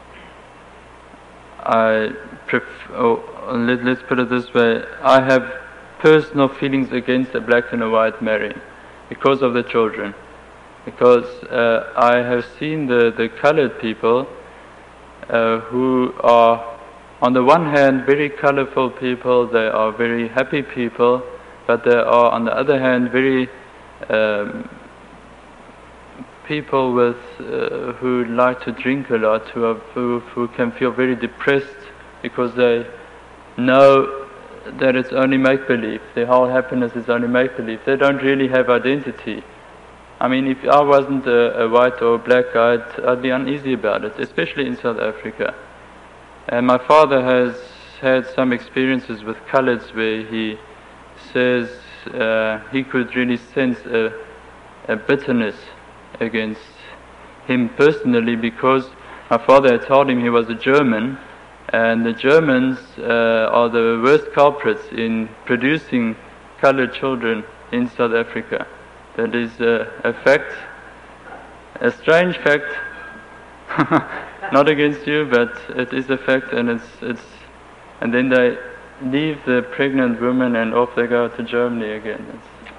I prefer. Oh, let, let's put it this way: I have personal feelings against a black and a white marrying because of the children. Because uh, I have seen the the colored people uh, who are, on the one hand, very colorful people. They are very happy people, but they are, on the other hand, very um, people with uh, who like to drink a lot, who, are, who who can feel very depressed because they know that it's only make-believe. Their whole happiness is only make-believe. They don't really have identity. I mean, if I wasn't a, a white or a black, I'd, I'd be uneasy about it, especially in South Africa. And my father has had some experiences with coloreds where he says uh, he could really sense a, a bitterness against him personally, because my father had told him he was a German, and the Germans uh, are the worst culprits in producing colored children in South Africa. That is uh, a fact, a strange fact. Not against you, but it is a fact, and it's it's. And then they leave the pregnant woman, and off they go to Germany again. It's,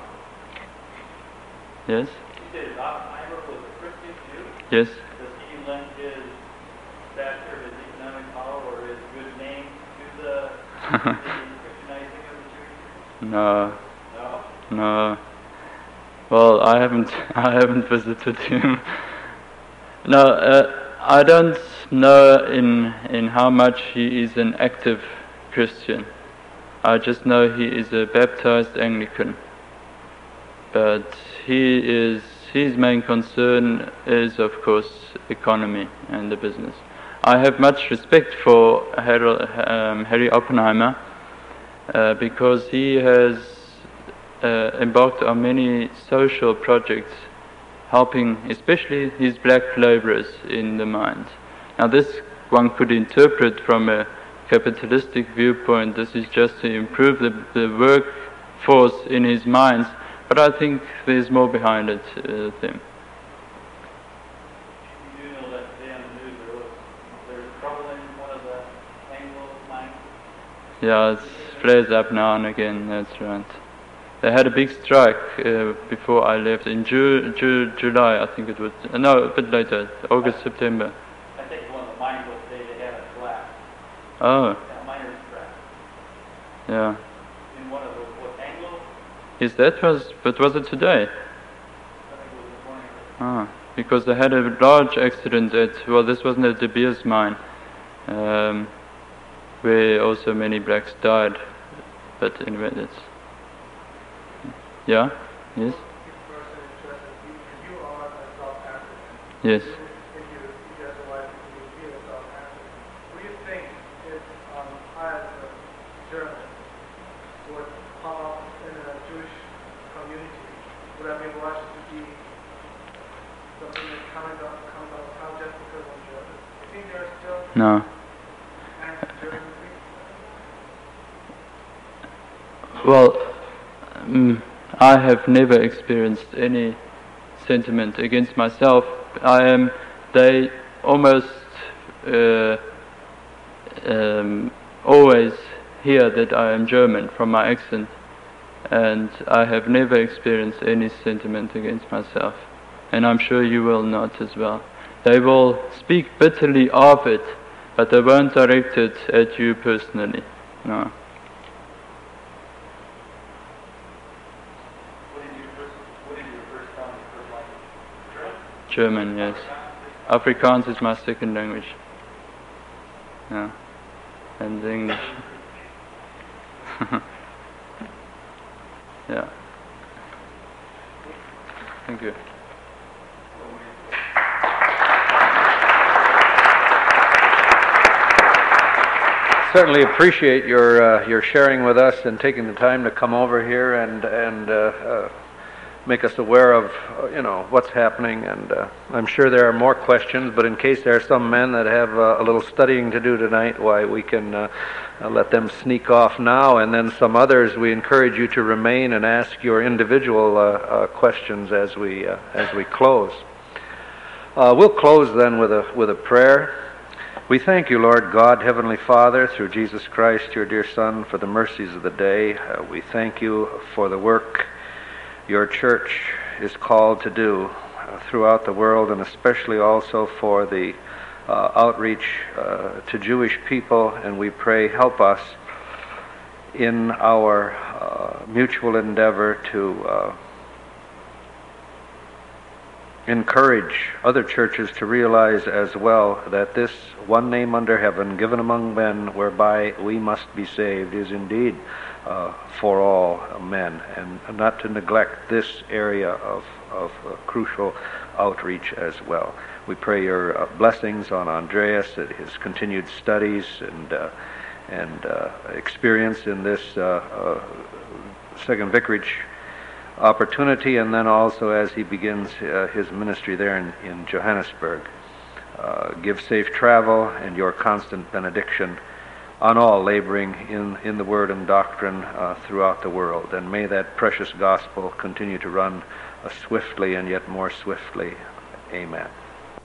yes. You said Oppenheimer was a Christian Jew. Yes. Does he lend his stature, his economic power, or his good name to the, the Christianizing of the Jews? No. No. No. Well, I haven't I haven't visited him. No, uh, I don't know in in how much he is an active Christian. I just know he is a baptized Anglican. But he is his main concern is, of course, economy and the business. I have much respect for Harold, um, Harry Oppenheimer uh, because he has uh, embarked on many social projects helping especially his black laborers in the mines. Now this one could interpret from a capitalistic viewpoint, this is just to improve the, the workforce in his mines, but I think there's more behind it uh, than. You do know that today on the news there was there's trouble in one of the Anglo mines? Yeah, it flares up now and again, that's right. They had a big strike uh, before I left in Ju- Ju- July, I think it was. Uh, no, a bit later, August, September. I think one of the mines was today they had a collapse. Oh, Yeah, miners crash. yeah. In one of the, what, Anglo? Is that was, but was it today? I think it was this morning. Ah, because they had a large accident at, well, this wasn't at De Beers mine, um, where also many blacks died. But anyway, that's. Yeah? Yes? Yes. No. Well, um, I have never experienced any sentiment against myself. I am, they almost uh, um, always hear that I am German from my accent, and I have never experienced any sentiment against myself, and I'm sure you will not as well. They will speak bitterly of it, but they won't direct it at you personally. No. German, yes. Afrikaans is my second language. Yeah. And English. Yeah. Thank you. Certainly appreciate your uh, your sharing with us and taking the time to come over here and and uh, uh, make us aware of uh, you know what's happening. And uh, I'm sure there are more questions, but in case there are some men that have uh, a little studying to do tonight, why we can uh, uh, let them sneak off now, and then some others we encourage you to remain and ask your individual uh, uh, questions as we uh, as we close. Uh, we'll close then with a with a prayer. We thank you, Lord God, Heavenly Father, through Jesus Christ, your dear Son, for the mercies of the day. Uh, we thank you for the work your church is called to do uh, throughout the world, and especially also for the uh, outreach uh, to Jewish people. And we pray, help us in our uh, mutual endeavor to uh, encourage other churches to realize as well that this one name under heaven given among men whereby we must be saved is indeed uh, for all men, and not to neglect this area of, of uh, crucial outreach as well. We pray your uh, blessings on Andreas and his continued studies and uh, and uh, experience in this uh, uh, second vicarage opportunity, and then also as he begins uh, his ministry there in, in Johannesburg. Uh, give safe travel and your constant benediction on all laboring in, in the word and doctrine uh, throughout the world. And may that precious gospel continue to run uh, swiftly and yet more swiftly. Amen.